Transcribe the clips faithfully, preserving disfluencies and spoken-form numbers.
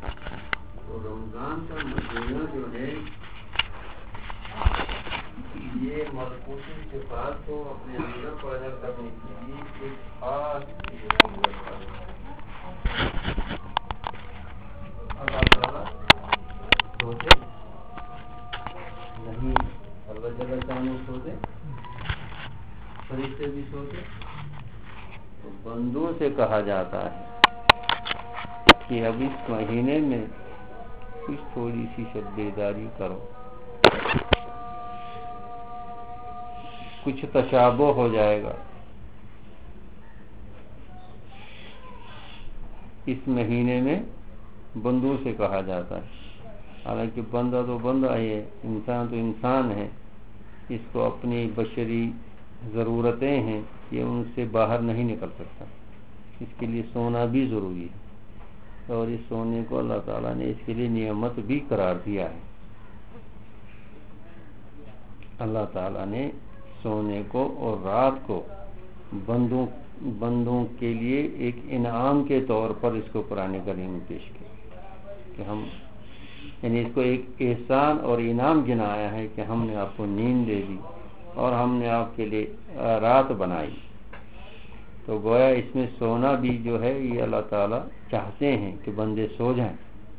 تو رمضان کا مہینہ جو ہے یہ ملکوتی صفات کو اپنے اندر پیدا کرنے کے لیے ایک خاص اللہ تعالیٰ سوچے نہیں، اللہ جل شانہ سوچے، فرشتے بھی سوچے، تو بندوں سے کہا جاتا ہے کہ اب اس مہینے میں کچھ تھوڑی سی شب بیداری کرو، کچھ تشابہ ہو جائے گا۔ اس مہینے میں بندوں سے کہا جاتا ہے، حالانکہ بندہ تو بندہ ہی ہے، انسان تو انسان ہے، اس کو اپنی بشری ضرورتیں ہیں، یہ ان سے باہر نہیں نکل سکتا، اس کے لیے سونا بھی ضروری ہے، اور اس سونے کو اللہ تعالیٰ نے اس کے لیے نعمت بھی قرار دیا ہے۔ اللہ تعالیٰ نے سونے کو اور رات کو بندوں بندوں کے لیے ایک انعام کے طور پر اس کو قرآن کریم میں پیش کیا کہ ہم یعنی اس کو ایک احسان اور انعام گنایا ہے کہ ہم نے آپ کو نیند دے دی اور ہم نے آپ کے لیے رات بنائی۔ تو گویا اس میں سونا بھی جو ہے یہ اللہ تعالیٰ چاہتے ہیں کہ بندے سو جائیں،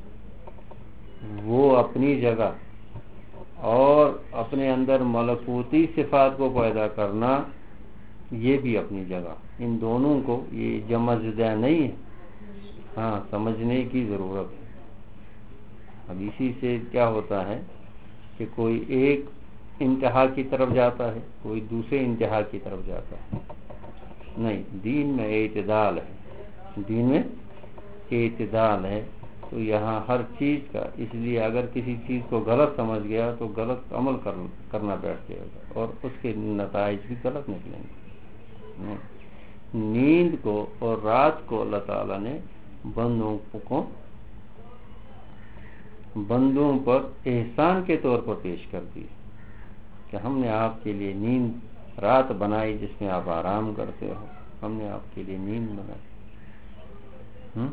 وہ اپنی جگہ، اور اپنے اندر ملکوتی صفات کو پیدا کرنا یہ بھی اپنی جگہ، ان دونوں کو یہ جمع زدہ نہیں ہے، ہاں سمجھنے کی ضرورت ہے۔ اب اسی سے کیا ہوتا ہے کہ کوئی ایک انتہا کی طرف جاتا ہے، کوئی دوسرے انتہا کی طرف جاتا ہے، نہیں، دین میں اعتدال ہے، دین میں اعتدال ہے۔ تو یہاں ہر چیز کا، اس لیے اگر کسی چیز کو غلط سمجھ گیا تو غلط عمل کرنا بیٹھ جائے گا اور اس کے نتائج بھی غلط نکلیں گے۔ نیند کو اور رات کو اللہ تعالیٰ نے بندوں کو بندوں پر احسان کے طور پر پیش کر دی کہ ہم نے آپ کے لیے نیند رات بنائی جس میں آپ آرام کرتے ہو، ہم نے آپ کے لیے نیند بنائی۔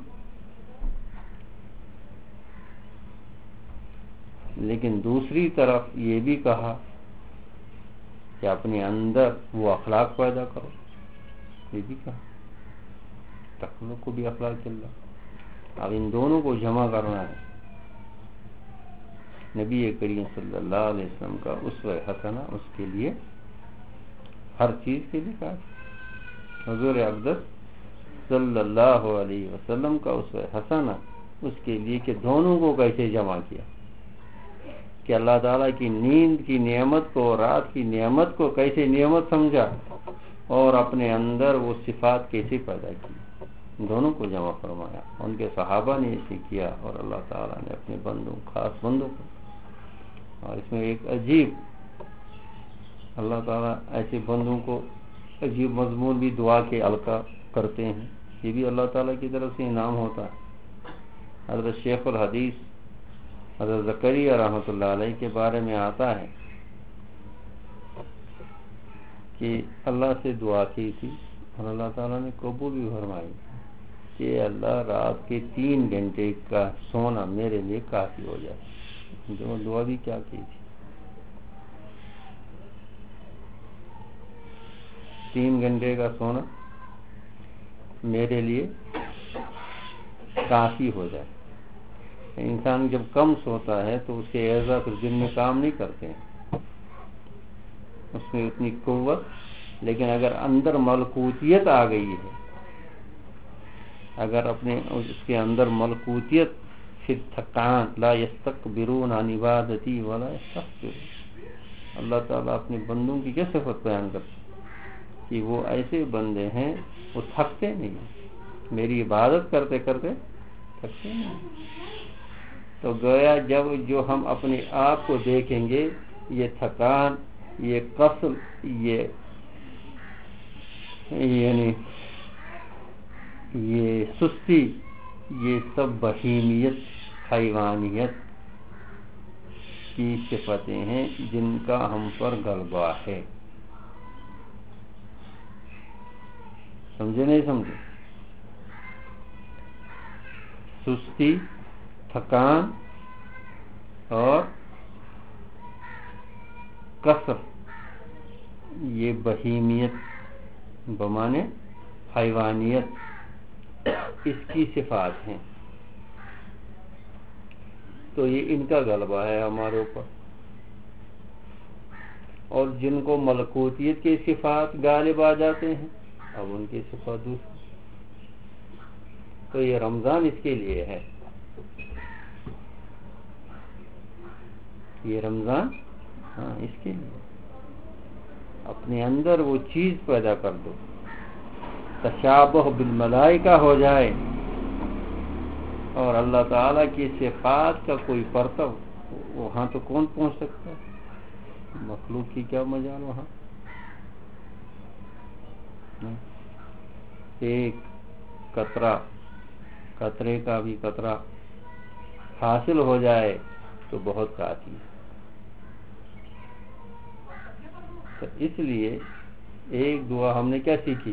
لیکن دوسری طرف یہ بھی کہا کہ اپنے اندر وہ اخلاق پیدا کرو، یہ بھی کہا تخلق کو بھی اخلاق اللہ۔ اب ان دونوں کو جمع کرنا ہے۔ نبی کریم صلی اللہ علیہ وسلم کا اسوہ حسنہ اس کے لیے ہر چیز کے لیے کہا، حضور اقدس صلی اللہ علیہ وسلم کا اسوہ حسنہ اس کے لیے کہ دونوں کو کیسے جمع کیا، کہ اللہ تعالیٰ کی نیند کی نعمت کو، رات کی نعمت کو کیسے نعمت سمجھا اور اپنے اندر وہ صفات کیسے پیدا کی، دونوں کو جمع فرمایا۔ ان کے صحابہ نے اسے کیا اور اللہ تعالیٰ نے اپنے بندوں، خاص بندوں کو۔ اور اس میں ایک عجیب، اللہ تعالیٰ ایسے بندوں کو عجیب مضمون بھی دعا کے القا کرتے ہیں، یہ بھی اللہ تعالیٰ کی طرف سے انعام ہوتا ہے۔ حضرت شیخ الحدیث حضرت زکریا رحمۃ اللہ علیہ کے بارے میں آتا ہے کہ اللہ سے دعا کی تھی اور اللہ تعالیٰ نے قبول بھی فرمائی کہ اللہ رات کے تین گھنٹے کا سونا میرے لیے کافی ہو جائے۔ جو دعا بھی کیا کی تھی، تین گھنٹے کا سونا میرے لیے کافی ہو جائے۔ انسان جب کم سوتا ہے تو اس کے اعضاء پھر دن میں کام نہیں کرتے ہیں، اس میں اتنی قوت، لیکن اگر اندر ملکوتیت آ گئی ہے، اگر اپنے اس کے اندر ملکوتیت، پھر تھکان، لا یستکبرون عن عبادتی ولا یستکبرون۔ اللہ تعالیٰ اپنے بندوں کی کیا صفت بیان کرتے ہیں کہ وہ ایسے بندے ہیں وہ تھکتے نہیں، میری عبادت کرتے کرتے تھکتے نہیں۔ تو گویا جب جو ہم اپنے آپ کو دیکھیں گے، یہ تھکان، یہ کسل، یہ یعنی یہ سستی، یہ سب بہیمیت، حیوانیت کی صفتیں ہیں جن کا ہم پر غلبہ ہے۔ سمجھے نہیں سمجھے؟ سستی، تھکان اور کثر یہ بہیمیت بمانے حیوانیت اس کی صفات ہیں. تو یہ ان کا غلبہ ہے ہمارے اوپر. اور جن کو ملکوتیت کی صفات غالب آ جاتے ہیں اب ان کی صفات دوسری. تو یہ رمضان اس کے لیے ہے. یہ رمضان ہاں اس کے لیے اپنے اندر وہ چیز پیدا کر دو، تشابہ بالملائکہ ہو جائے، اور اللہ تعالیٰ کی صفات کا کوئی پرتو وہاں تو کون پہنچ سکتا ہے؟ مخلوق کی کیا مجال وہاں. ایک قطرہ قطرے کا بھی قطرہ حاصل ہو جائے تو بہت کافی ہے. تو اس لیے ایک دعا ہم نے کیا سیکھی؟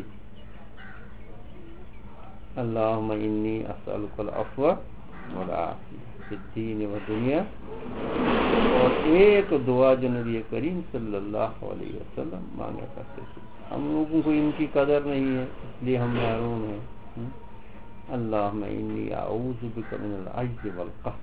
اللہم انی اسألک العفو والعافیہ فی الدین والدنیا. اور ایک دعا جو نبی کریم صلی اللہ علیہ وسلم مانگا کرتے تھے. ہم لوگوں کو ان کی قدر نہیں ہے اس لیے ہم محروم ہیں. اللہم انی اعوذ بک من العجز والقہر.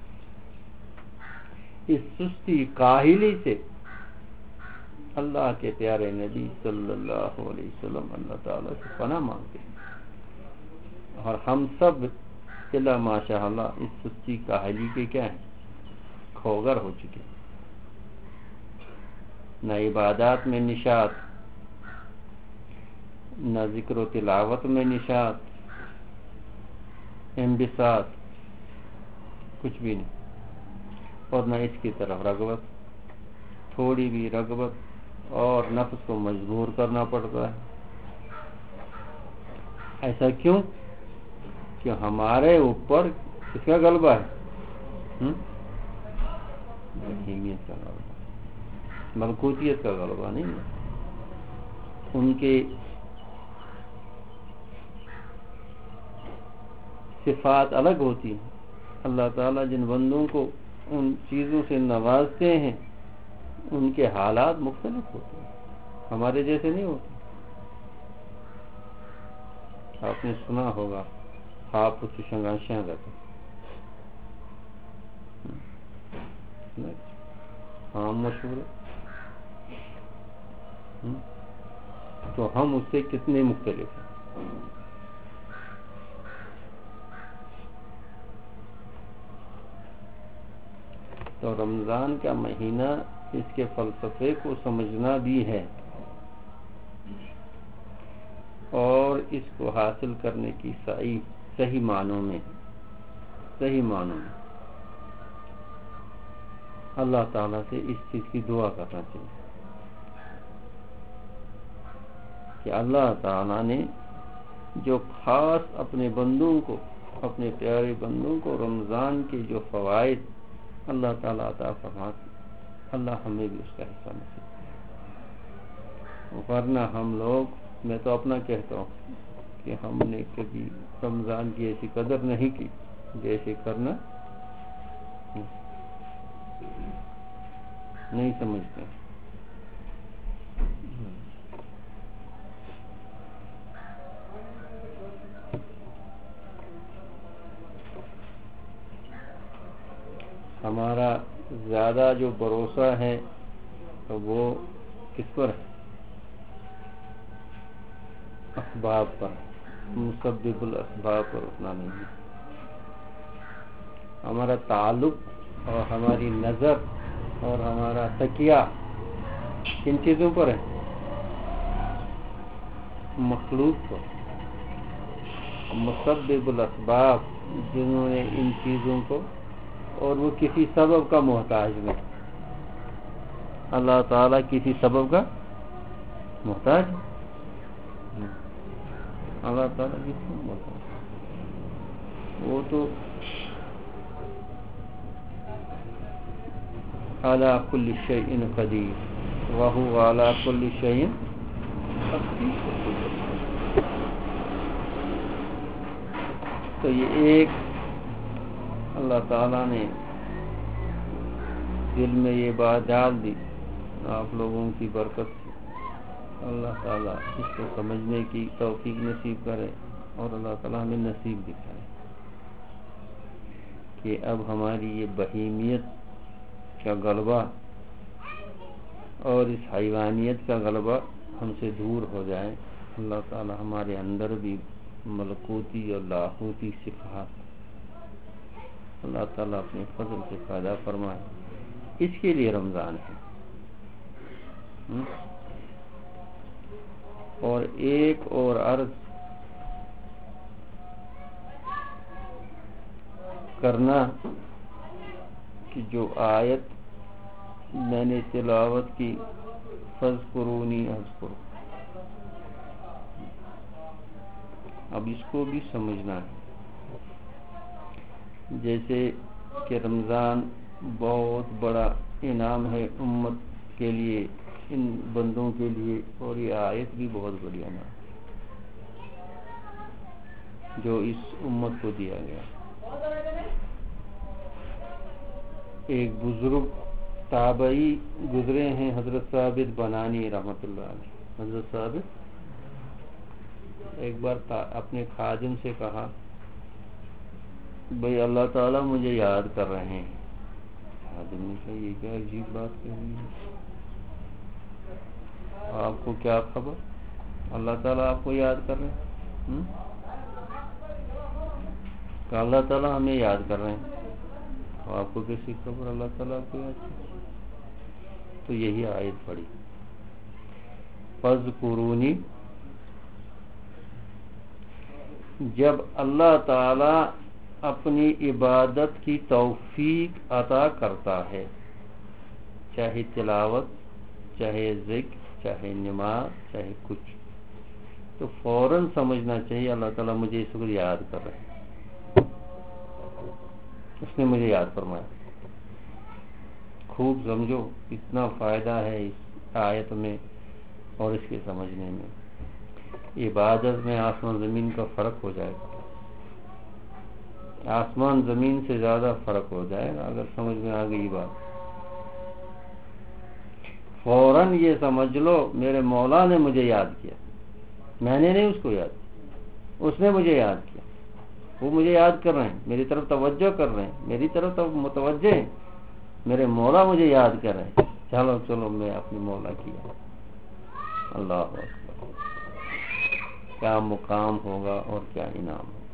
اس سستی کاہلی سے اللہ کے پیارے نبی صلی اللہ علیہ وسلم اللہ تعالیٰ سے پناہ مانگتے ہیں. اور ہم سب الا ماشاء اللہ اس سستی کاہلی کے کیا ہیں؟ کھوگر ہو چکے. نہ عبادات میں نشاط، نہ ذکر و تلاوت میں نشاط، انبساط کچھ بھی نہیں. اور نہ اس کی طرف رغبت، تھوڑی بھی رغبت، اور نفس کو مجبور کرنا پڑتا ہے. ایسا کیوں؟ کہ ہمارے اوپر کس کا غلبہ ہے؟ بہیمیت کا غلبہ، ملکوتیت کا غلبہ نہیں ہے. ان کے صفات الگ ہوتی ہیں. اللہ تعالیٰ جن بندوں کو ان چیزوں سے نوازتے ہیں ان کے حالات مختلف ہوتے ہیں، ہمارے جیسے نہیں ہوتے. آپ نے سنا ہوگا آپ کچھ شنگاشیاں رہتے ہاں مشہور ہے. تو ہم اس سے کتنے مختلف ہیں. تو رمضان کا مہینہ اس کے فلسفے کو سمجھنا بھی ہے اور اس کو حاصل کرنے کی صحیح صحیح معنوں میں صحیح معنوں میں اللہ تعالیٰ سے اس چیز کی دعا کرنا چاہیے کہ اللہ تعالیٰ نے جو خاص اپنے بندوں کو، اپنے پیارے بندوں کو رمضان کے جو فوائد اللہ تعالیٰ عطا فرماتے، اللہ ہمیں بھی اس کا حصہ نصیب کرے. ورنہ ہم لوگ، میں تو اپنا کہتا ہوں کہ ہم نے کبھی رمضان کی ایسی قدر نہیں کی جیسے کرنا نہیں سمجھتے. ہمارا زیادہ جو بھروسہ ہے تو وہ کس پر ہے؟ اسباب پر، مسبب الاسباب پر اتنا نہیں ہے. ہمارا تعلق اور ہماری نظر اور ہمارا تکیہ کن چیزوں پر ہے؟ مخلوق پر. مسبب الاسباب جنہوں نے ان چیزوں کو، اور وہ کسی سبب کا محتاج نہیں. اللہ تعالیٰ کسی سبب کا محتاج، اللہ تعالیٰ کسی کا محتاج. وہ تو علی کل شیء قدیر وہو علی کل شیء قدیر. تو یہ ایک اللہ تعالیٰ نے دل میں یہ بات ڈال دی آپ لوگوں کی برکت سے. اللہ تعالیٰ اس کو سمجھنے کی توفیق نصیب کرے اور اللہ تعالیٰ ہمیں نصیب دکھائے کہ اب ہماری یہ بہیمیت کا غلبہ اور اس حیوانیت کا غلبہ ہم سے دور ہو جائے. اللہ تعالیٰ ہمارے اندر بھی ملکوتی اور لاہوتی صفات اللہ تعالیٰ اپنے فضل سے پیدا فرمائے. اس کے لیے رمضان ہے. اور ایک اور عرض کرنا کہ جو آیت میں نے تلاوت کی فَاذْكُرُونِي أَذْكُرْكُمْ، اب اس کو بھی سمجھنا ہے. جیسے کہ رمضان بہت بڑا انعام ہے امت کے لیے، ان بندوں کے لیے، اور یہ آیت بھی بہت بڑی انعام جو اس امت کو دیا گیا. ایک بزرگ تابعی گزرے ہیں حضرت ثابت بنانی رحمۃ اللہ علیہ. حضرت ثابت ایک بار اپنے خادم سے کہا بھئی اللہ تعالیٰ مجھے یاد کر رہے ہیں. خادم نے کہا یہ کیا عجیب بات کہی ہے، آپ کو کیا خبر، اللہ تعالیٰ آپ کو یاد کر رہے ہیں؟ کہ اللہ تعالیٰ ہمیں یاد کر رہے ہیں، آپ کو کیسی خبر اللہ تعالیٰ آپ کو یاد کر رہے ہیں؟ تو یہی آیت پڑھی فَاذْكُرُونِي. جب اللہ تعالیٰ اپنی عبادت کی توفیق عطا کرتا ہے، چاہے تلاوت، چاہے ذکر، چاہے نماز، چاہے کچھ، تو فوراً سمجھنا چاہیے اللہ تعالیٰ مجھے اس وقت یاد کر رہے ہیں، اس نے مجھے یاد فرمایا. خوب سمجھو اتنا فائدہ ہے اس آیت میں اور اس کے سمجھنے میں. عبادت میں آسمان زمین کا فرق ہو جائے گا، آسمان زمین سے زیادہ فرق ہو جائے گا اگر سمجھ میں آ گئی بات. فوراً یہ سمجھ لو میرے مولا نے مجھے یاد کیا، میں نے نہیں اس کو یاد کیا، اس نے مجھے یاد کیا. وہ مجھے یاد کر رہے ہیں، میری طرف توجہ کر رہے ہیں، میری طرف متوجہ ہیں، میرے مولا مجھے یاد کر رہے ہیں. چلو چلو میں اپنے مولا کیا. اللہ اکبر، کیا مقام ہوگا اور کیا انعام ہوگا.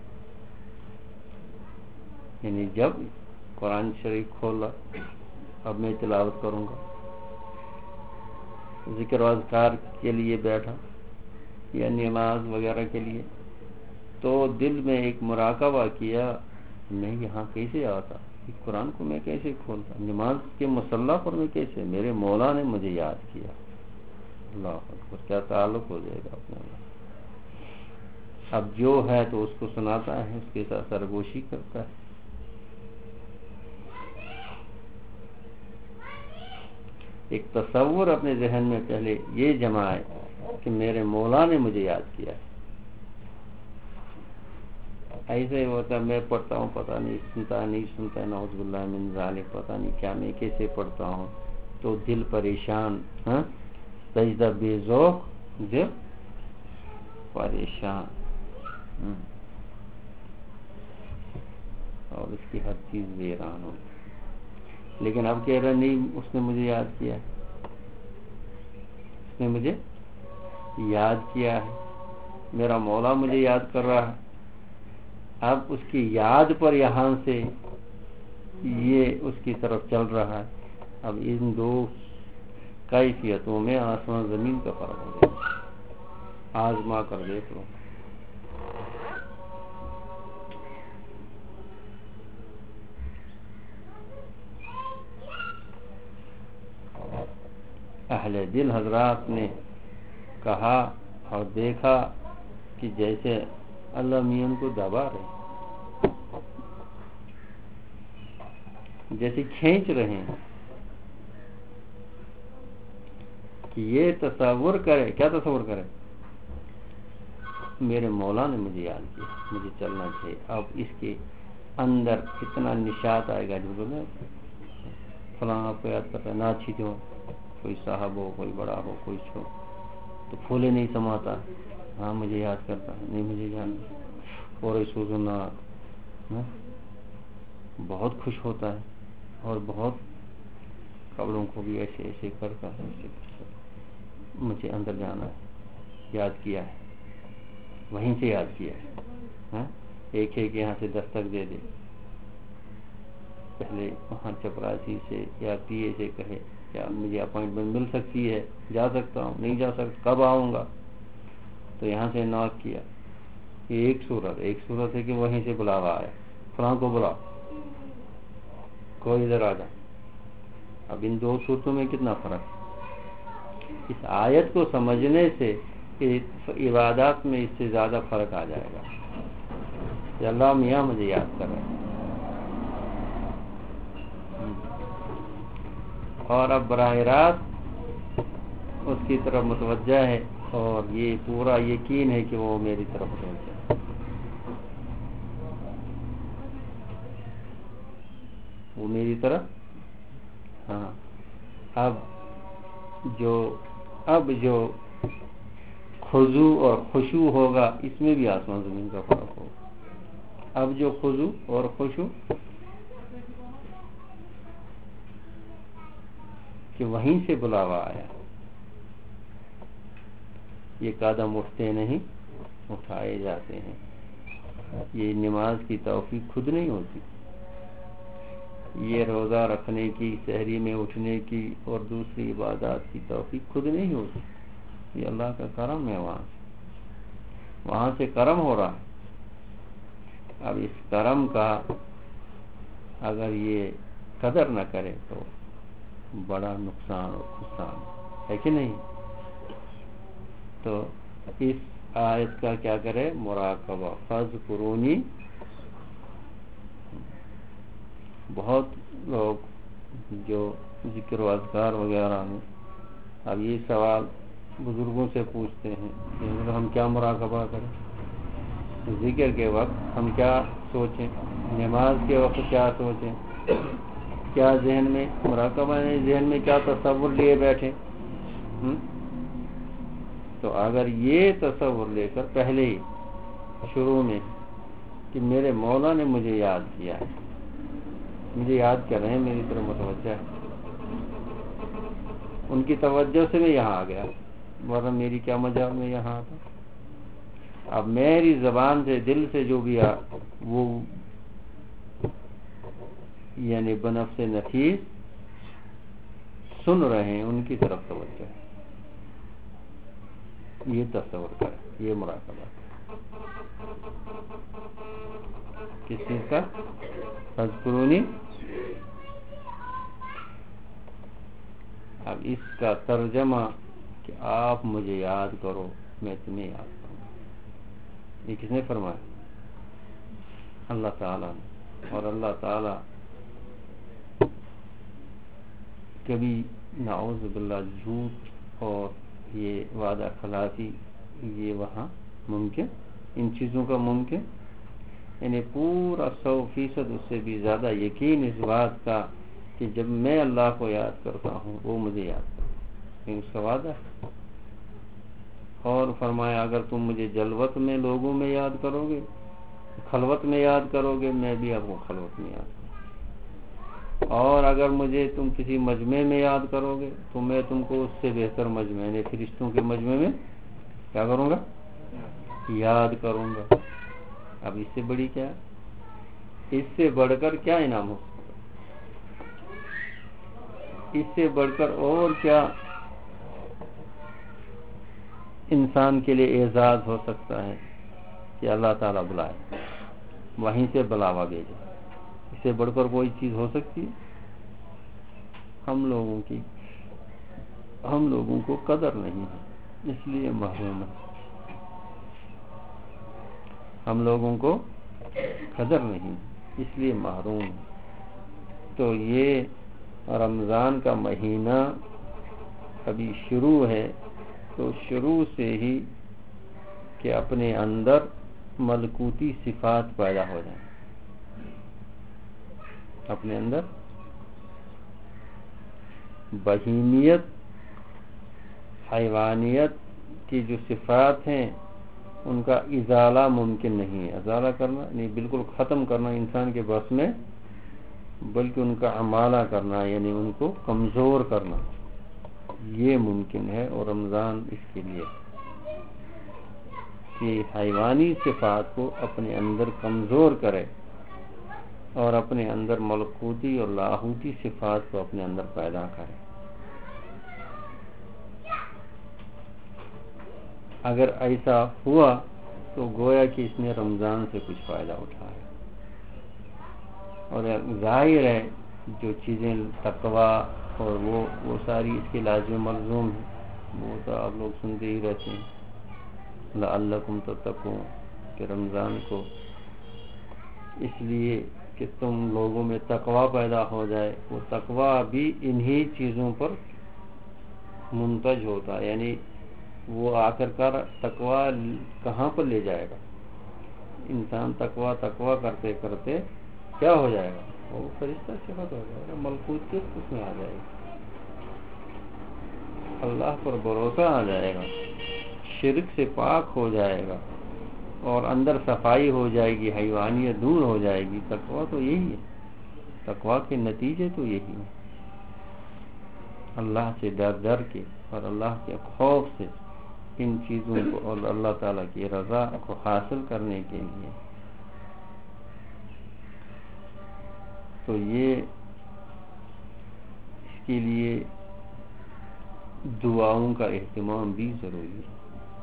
یعنی جب قرآن شریف کھولا، اب میں تلاوت کروں گا، ذکر و اذکار کے لیے بیٹھا یا نماز وغیرہ کے لیے، تو دل میں ایک مراقبہ کیا، میں یہاں کیسے آتا، قرآن کو میں کیسے کھولتا، نماز کے مصلی پر میں کیسے، میرے مولا نے مجھے یاد کیا. اللہ اکبر، کیا تعلق ہو جائے گا اپنے اللہ. اب جو ہے تو اس کو سناتا ہے، اس کے ساتھ سرگوشی کرتا ہے. ایک تصور اپنے ذہن میں پہلے یہ جمائے کہ میرے مولا نے مجھے یاد کیا. ایسے ہی ہوتا میں پڑھتا ہوں، پتہ نہیں سنتا نہیں سنتا، نعوذ باللہ من ذالک، پتہ نہیں کیا میں کیسے پڑھتا ہوں، تو دل پریشان، ہاں سجدہ بے ذوق، دل پریشان، اور اس کی ہر چیز ویران ہو. لیکن اب کہہ رہا نہیں اس نے مجھے یاد کیا ہے، اس نے مجھے یاد کیا ہے، میرا مولا مجھے یاد کر رہا ہے. اب اس کی یاد پر یہاں سے یہ اس کی طرف چل رہا ہے. اب ان دو کیفیتوں میں آسمان زمین کا فرق ہو گیا. آزما کر دیکھ لو. اہل دل حضرات نے کہا اور دیکھا کہ جیسے اللہ میاں کو دبا رہے، جیسے کھینچ رہے ہیں. کہ یہ تصور کرے، کیا تصور کرے، میرے مولا نے مجھے یاد کیا، مجھے چلنا چاہیے. اب اس کے اندر اتنا نشاط آئے گا جو بولے فلاں آپ کو یاد کرتا ہے، ناچی جو کوئی صاحب ہو، کوئی بڑا ہو، کوئی چھو، تو پھولے نہیں سماتا، ہاں مجھے یاد کرتا ہے، نہیں مجھے جاننا، اور سوزنا بہت خوش ہوتا ہے، اور بہت قبروں کو بھی ایسے ایسے کرتا ہے، ایسے کرتا، مجھے اندر جانا ہے، یاد کیا ہے، وہیں سے یاد کیا ہے، ہاں ایک ایک یہاں سے دستک دے دے، پہلے وہاں چپراسی سے یا پی اے سے کہے کیا مجھے اپوائنٹمنٹ مل سکتی ہے، جا سکتا ہوں، نہیں جا سکتا، کب آؤں گا، تو یہاں سے نوک کیا، یہ ایک صورت ایک صورت ہے کہ وہیں سے بلاوا آیا، فلاں کو بلا، کوئی ادھر آ جا۔ اب ان دو صورتوں میں کتنا فرق ہے؟ اس آیت کو سمجھنے سے عبادات میں اس سے زیادہ فرق آ جائے گا کہ اللہ میاں مجھے یاد کر رہا ہے، اور اب براہ راست اس کی طرف متوجہ ہے، اور یہ پورا یقین ہے کہ وہ میری طرف متوجہ ہے، وہ میری طرف، ہاں اب جو اب جو خضوع اور خشوع ہوگا اس میں بھی آسمان زمین کا فرق ہوگا۔ اب جو خضوع اور خشوع کہ وہیں سے بلاوا آیا، یہ قدم اٹھتے نہیں اٹھائے جاتے ہیں، یہ نماز کی توفیق خود نہیں ہوتی، یہ روزہ رکھنے کی، سحری میں اٹھنے کی اور دوسری عبادات کی توفیق خود نہیں ہوتی، یہ اللہ کا کرم ہے، وہاں سے وہاں سے کرم ہو رہا ہے۔ اب اس کرم کا اگر یہ قدر نہ کرے تو بڑا نقصان اور خسران ہے کہ نہیں؟ تو اس آیت کا کیا کرے؟ مراقبہ، فاذکرونی۔ بہت لوگ جو ذکر و اذکار وغیرہ میں اب یہ سوال بزرگوں سے پوچھتے ہیں کہ ہم کیا مراقبہ کریں، ذکر کے وقت ہم کیا سوچیں، نماز کے وقت کیا سوچیں، کیا ذہن میں مراقبہ ہے، ذہن میں کیا تصور لیے بیٹھے، تو اگر یہ تصور لے کر پہلے ہی شروع میں کہ میرے مولا نے مجھے یاد کیا ہے، مجھے یاد کر رہے ہیں، میری طرف متوجہ ہے، ان کی توجہ سے میں یہاں آ گیا، ورنہ میری کیا مجال میں یہاں آتا۔ اب میری زبان سے، دل سے جو بھی آ وہ یعنی بنفس نفیس سن رہے ہیں، ان کی طرف توجہ ہے، یہ تصور کریں، یہ مراقبہ کس چیز کا؟ فاذکرونی۔ اب اس کا ترجمہ کہ آپ مجھے یاد کرو، میں تمہیں یاد کروں گا، یہ کس نے فرمایا؟ اللہ تعالیٰ نے۔ اور اللہ تعالیٰ کبھی نعوذ باللہ جھوٹ اور یہ وعدہ خلافی یہ وہاں ممکن، ان چیزوں کا ممکن، یعنی پورا سو فیصد اس سے بھی زیادہ یقین اس بات کا کہ جب میں اللہ کو یاد کرتا ہوں وہ مجھے یاد کرتا ہے، اس کا وعدہ ہے۔ اور فرمایا اگر تم مجھے جلوت میں لوگوں میں یاد کرو گے، خلوت میں یاد کرو گے، میں بھی آپ کو خلوت میں یاد کروں، اور اگر مجھے تم کسی مجمع میں یاد کرو گے تو میں تم کو اس سے بہتر مجمع یعنی فرشتوں کے مجمع میں کیا کروں گا؟ یاد کروں گا۔ اب اس سے بڑی کیا، اس سے بڑھ کر کیا انعام ہو، اس سے بڑھ کر اور کیا انسان کے لیے اعزاز ہو سکتا ہے کہ اللہ تعالیٰ بلائے، وہیں سے بلاوا بھیجے، اس سے بڑھ کر کوئی چیز ہو سکتی ہے؟ ہم لوگوں کی ہم لوگوں کو قدر نہیں ہے، اس لیے محروم ہے، ہم لوگوں کو قدر نہیں اس لیے محروم ہے۔ تو یہ رمضان کا مہینہ ابھی شروع ہے، تو شروع سے ہی کہ اپنے اندر ملکوتی صفات پیدا ہو جائیں، اپنے اندر بہیمیت، حیوانیت کی جو صفات ہیں ان کا ازالہ ممکن نہیں ہے. ازالہ کرنا یعنی بالکل ختم کرنا انسان کے بس میں، بلکہ ان کا امالہ کرنا یعنی ان کو کمزور کرنا یہ ممکن ہے. اور رمضان اس کے لیے کہ حیوانی صفات کو اپنے اندر کمزور کرے اور اپنے اندر ملکوتی اور لاہوتی صفات کو اپنے اندر پیدا کرے. اگر ایسا ہوا تو گویا کہ اس نے رمضان سے کچھ فائدہ اٹھایا. اور ظاہر ہے جو چیزیں تقویٰ اور وہ وہ ساری اس کے لازم ملزوم ہیں، وہ تو آپ لوگ سنتے ہی رہتے ہیں. لعلکم تتقون کہ رمضان کو اس لیے کہ تم لوگوں میں تقویٰ پیدا ہو جائے. وہ تقویٰ بھی انہی چیزوں پر منتج ہوتا ہے. یعنی وہ آخر کار تقویٰ کہاں پر لے جائے گا؟ انسان تقویٰ تقویٰ کرتے کرتے کیا ہو جائے گا؟ وہ فرشتہ صفت ہو جائے گا، ملکوت کس اس میں آ جائے گا، اللہ پر بھروسہ آ جائے گا، شرک سے پاک ہو جائے گا اور اندر صفائی ہو جائے گی، حیوانیت دور ہو جائے گی. تقویٰ تو یہی ہے، تقویٰ کے نتیجے تو یہی ہیں. اللہ سے ڈر ڈر کے اور اللہ کے خوف سے ان چیزوں کو اور اللہ تعالیٰ کی رضا کو حاصل کرنے کے لیے تو یہ اس کے لیے دعاؤں کا اہتمام بھی ضروری ہے.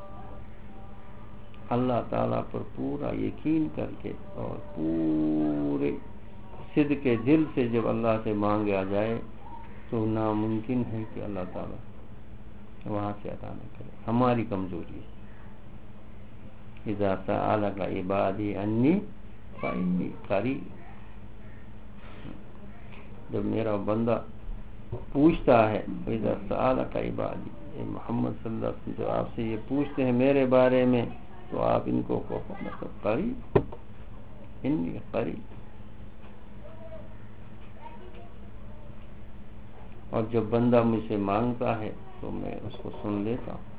اللہ تعالیٰ پر پورا یقین کر کے اور پورے صدق کے دل سے جب اللہ سے مانگا جائے تو ناممکن ہے کہ اللہ تعالیٰ وہاں سے عطا نہ کرے. ہماری کمزوری ہے. اذا سألک عبادی انی فإنی قریب، جب میرا بندہ پوچھتا ہے اذا سألک عبادی، اے محمد صلی اللہ علیہ وسلم جو آپ سے یہ پوچھتے ہیں میرے بارے میں تو آپ ان کو مطلب قریب، انی قریب. اور جب بندہ مجھ سے مانگتا ہے تو میں اس کو سن لیتا ہوں.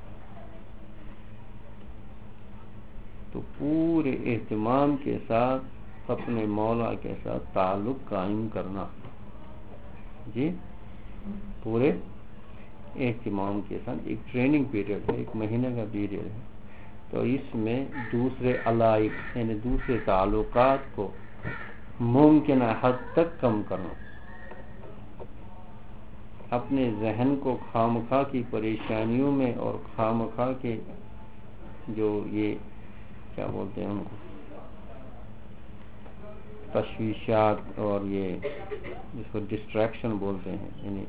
تو پورے اہتمام کے ساتھ اپنے مولا کے ساتھ تعلق قائم کرنا، جی پورے اہتمام کے ساتھ. ایک ٹریننگ پیریڈ ہے، ایک مہینے کا پیریڈ ہے. تو اس میں دوسرے علائق یعنی دوسرے تعلقات کو ممکنہ حد تک کم کرنا، اپنے ذہن کو خامخواہ کی پریشانیوں میں اور خامخواہ کے جو یہ کیا بولتے ہیں ان کو تشویشات اور یہ جس کو ڈسٹریکشن بولتے ہیں، یعنی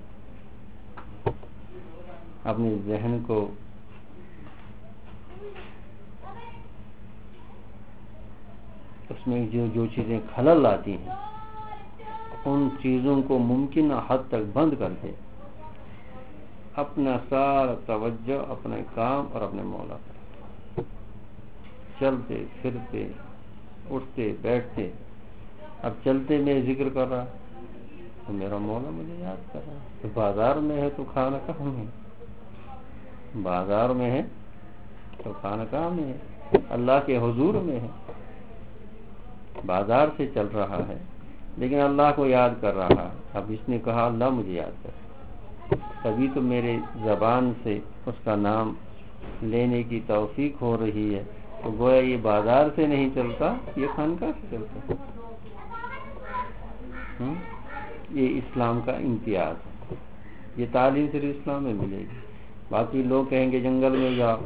اپنے ذہن کو اس میں جو جو چیزیں خلل آتی ہیں ان چیزوں کو ممکنہ حد تک بند کر کے اپنا سارا توجہ اپنے کام اور اپنے مولا پر، چلتے پھرتے اٹھتے بیٹھتے. اب چلتے میں ذکر کر رہا تو میرا مولا مجھے یاد کر رہا ہے. تو بازار میں ہے تو کھانا کہاں ہے، بازار میں ہے تو کھانا کہاں میں ہے، اللہ کے حضور میں ہے. بازار سے چل رہا ہے لیکن اللہ کو یاد کر رہا ہے. اب اس نے کہا اللہ مجھے یاد کر، تبھی تو میرے زبان سے اس کا نام لینے کی توفیق ہو رہی ہے. تو گویا یہ بازار سے نہیں چلتا، یہ خانقاہ سے چلتا. یہ اسلام کا امتیاز ہے. یہ تعلیم صرف اسلام میں ملے گی. باقی لوگ کہیں گے جنگل میں جاؤ،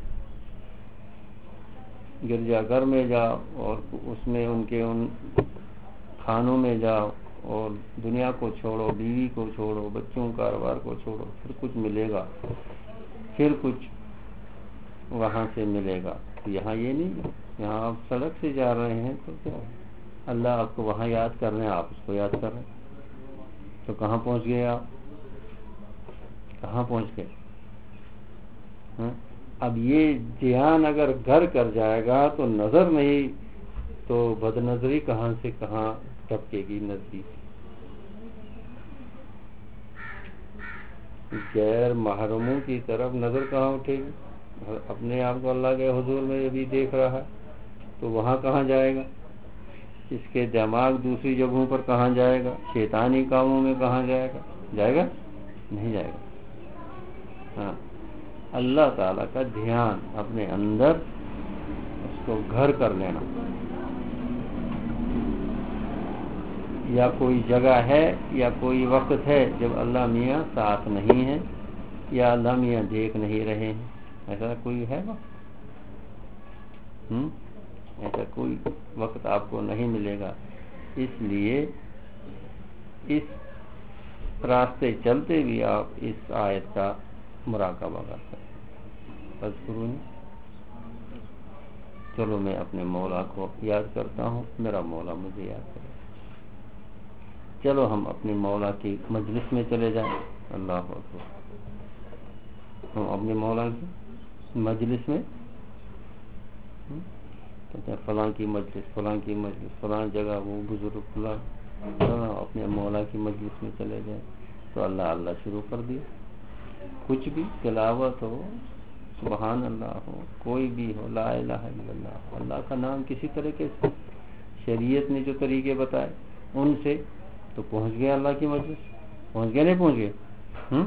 گرجا گھر میں جاؤ اور اس میں ان کے ان کھانوں میں جاؤ اور دنیا کو چھوڑو، بیوی کو چھوڑو، بچوں کاروبار کو چھوڑو، پھر کچھ ملے گا، پھر کچھ وہاں سے ملے گا. یہاں یہ نہیں ہے. یہاں آپ سڑک سے جا رہے ہیں تو کیا اللہ آپ کو وہاں یاد کر رہے ہیں، آپ اس کو یاد کر رہے ہیں. تو کہاں پہنچ گئے آپ، کہاں پہنچ گئے. اب یہ دھیان اگر گھر کر جائے گا تو نظر نہیں تو بد نظری کہاں سے کہاں ٹپکے گی نزدیک. غیر محرموں کی طرف نظر کہاں اٹھے گی؟ اپنے آپ کو اللہ کے حضور میں بھی دیکھ رہا ہے تو وہاں کہاں جائے گا؟ اس کے دماغ دوسری جگہوں پر کہاں جائے گا؟ شیطانی کاموں میں کہاں جائے گا؟ جائے گا؟ نہیں جائے گا۔ ہاں، اللہ تعالیٰ کا دھیان اپنے اندر اس کو گھر کر لینا، یا کوئی جگہ ہے یا کوئی وقت ہے جب اللہ میاں ساتھ نہیں ہے یا اللہ میاں دیکھ نہیں رہے ہیں، ایسا کوئی ہے وقت؟ ہم؟ ایسا کوئی وقت آپ کو نہیں ملے گا۔ اس لیے اس راستے چلتے بھی آپ اس آیت کا مراقبہ کر سکتے ہیں۔ فاذکرونی، چلو میں اپنے مولا کو یاد کرتا ہوں، میرا مولا مجھے یاد کرے۔ چلو ہم اپنے مولا کی مجلس میں چلے جائیں۔ اللہ اکبر، ہم اپنے مولا کی مجلس میں کہتے ہیں فلاں کی مجلس، فلاں کی مجلس، فلاں جگہ وہ بزرگ فلاں، اپنے مولا کی مجلس میں چلے جائیں تو اللہ اللہ شروع کر دیا۔ کچھ بھی تلاوت ہو، سبحان اللہ ہو، کوئی بھی ہو، لا الہ الا اللہ، اللہ کا نام کسی طریقے سے شریعت نے جو طریقے بتائے ان سے تو پہنچ گیا اللہ کی مجلس، پہنچ گئے نہیں پہنچ گئے؟ ہم؟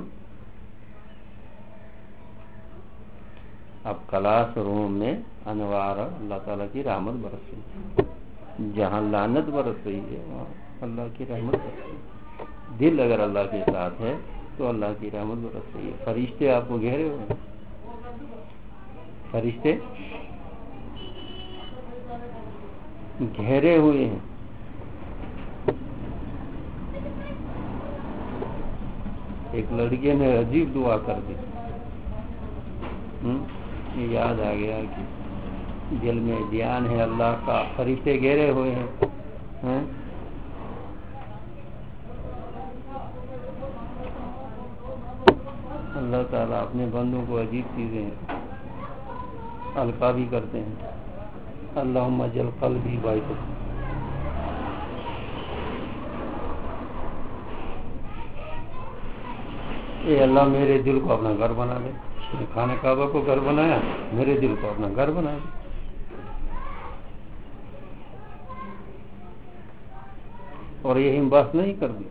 اب کلاس روم میں انوار اللہ تعالیٰ کی رحمت برس رہی ہے، جہاں لعنت برس رہی ہے وہاں اللہ کی رحمت برس رہی ہے۔ دل اگر اللہ کے ساتھ ہے تو اللہ کی رحمت برس رہی ہے۔ فرشتے آپ کو گھیرے ہوئے ہیں، فرشتے گھیرے ہوئے ہیں۔ ایک لڑکے نے عجیب دعا کر دی، یاد آ گیا کہ دل میں دھیان ہے اللہ کا، فرشتے گھیرے ہوئے ہیں۔ اللہ تعالیٰ اپنے بندوں کو عجیب چیزیں القا بھی کرتے ہیں۔ اللہم اجعل قلبی بیت، اے اللہ میرے دل کو اپنا گھر بنا دے۔ خانہ کعبہ کو گھر بنایا، میرے دل کو اپنا گھر بنا دے۔ اور یہی بات نہیں کر دی،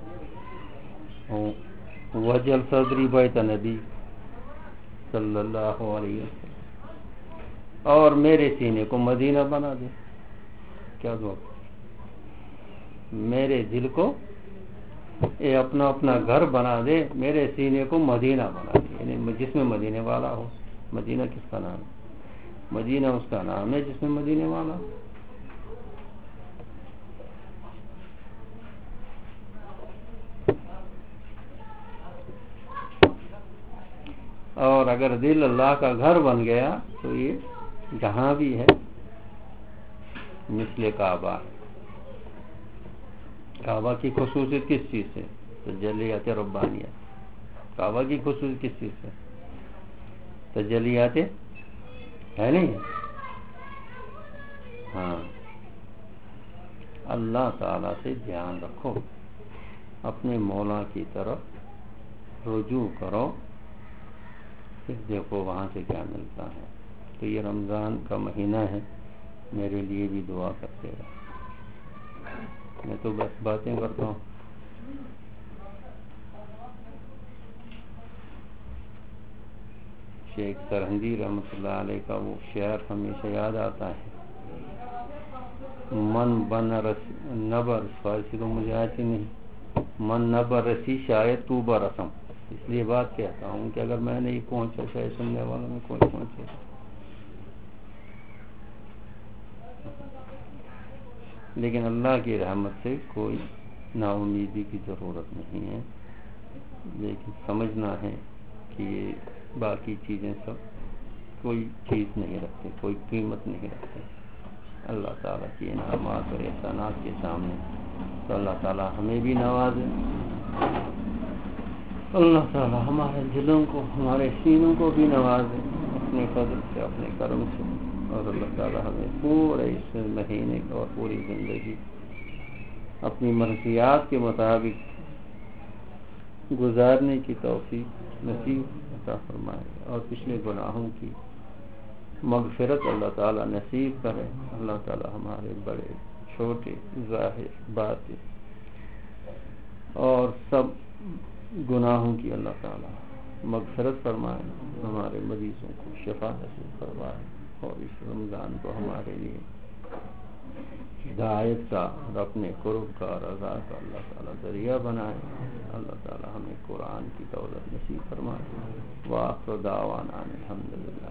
وجل صدری بیت نبی صلی اللہ علیہ وسلم، اور میرے سینے کو مدینہ بنا دے۔ کیا دعا؟ میرے دل کو اے اپنا اپنا گھر بنا دے، میرے سینے کو مدینہ بنا دے، یعنی جس میں مدینے والا ہو۔ مدینہ کس کا نام ہے؟ مدینہ اس کا نام ہے جس میں مدینے والا ہو۔ اور اگر دل اللہ کا گھر بن گیا تو یہ جہاں بھی ہے مثل کعبہ۔ کعبہ کی خصوصیت کس چیز سے؟ تجلیات ربانیت۔ کعبہ کی خصوصیت کس چیز سے؟ تجلیات ہے نہیں؟ ہاں، اللہ تعالی سے دھیان رکھو، اپنے مولا کی طرف رجوع کرو، پھر دیکھو وہاں سے کیا ملتا ہے۔ تو یہ رمضان کا مہینہ ہے، میرے لیے بھی دعا کرتے رہو۔ میں تو بس باتیں کرتا ہوں۔ شیخ سرہندی رحمۃ اللہ علیہ کا وہ شعر ہمیشہ یاد آتا ہے، من بن رس نبر، فارسی تو مجھے آتی نہیں، من نبر رسی شاید تو برسم۔ اس لیے بات کہتا ہوں کہ اگر میں نہیں پہنچا شاید سننے والوں میں کوئی پہنچے۔ لیکن اللہ کی رحمت سے کوئی نا امیدی کی ضرورت نہیں ہے، لیکن سمجھنا ہے کہ یہ باقی چیزیں سب کوئی چیز نہیں رکھتے، کوئی قیمت نہیں رکھتے اللہ تعالیٰ کی انعامات اور احسانات کے سامنے۔ تو اللہ تعالیٰ ہمیں بھی نوازے، اللہ تعالیٰ ہمارے دلوں کو، ہمارے سینوں کو بھی نوازے اپنے فضل سے، اپنے کرم سے، اور اللہ تعالیٰ ہمیں پورے اس مہینے اور پوری زندگی اپنی مرضیات کے مطابق گزارنے کی توفیق نصیب عطا فرمائے اور پچھلے گناہوں کی مغفرت اللہ تعالی نصیب کرے. اللہ تعالی ہمارے بڑے چھوٹے ظاہر باطن اور سب گناہوں کی اللہ تعالی مغفرت فرمائے. ہمارے مریضوں کو شفا نصیب فرمائے اور اس رمضان کو ہمارے لیے ہدایت کا اور اپنے قرب کا رضا کا اللہ تعالی ذریعہ بنائے. اللہ تعالی ہمیں قرآن کی دولت نصیب فرمائے. وآخر دعوانا الحمدللہ.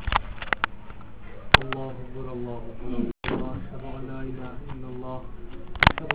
الله أكبر الله أكبر أشهد أن لا إله إلا الله